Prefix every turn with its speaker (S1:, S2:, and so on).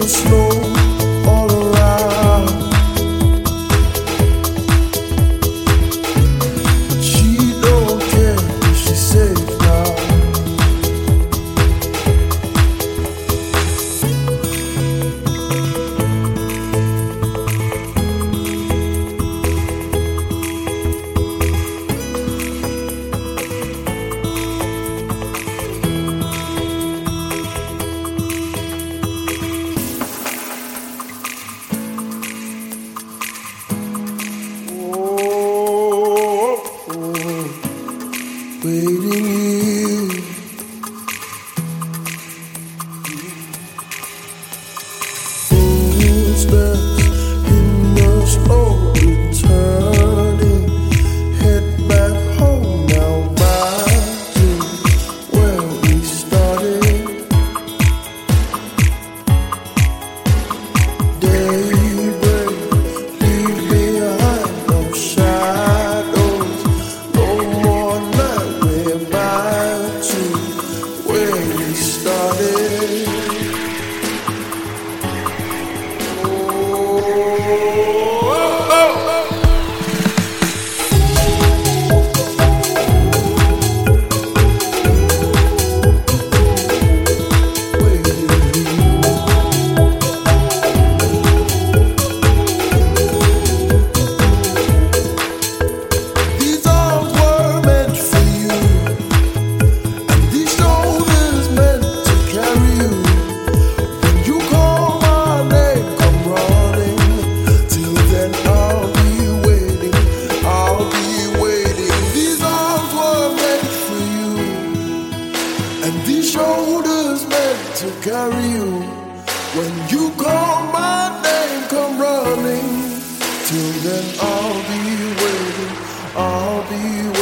S1: snow all around. She don't care if she's safe now. Waiting here, footsteps in the snow returning. Head back home now, back to where we started. Daybreak, leave behind no shadows, no more night. We're back to where we started. These arms were meant for you, and these shoulders meant to carry you. When you call my name, come running. Till then I'll be waiting, I'll be waiting. These arms were meant for you, and these shoulders meant to carry you. When you call my name, come running. Till then I'll be waiting, I'll be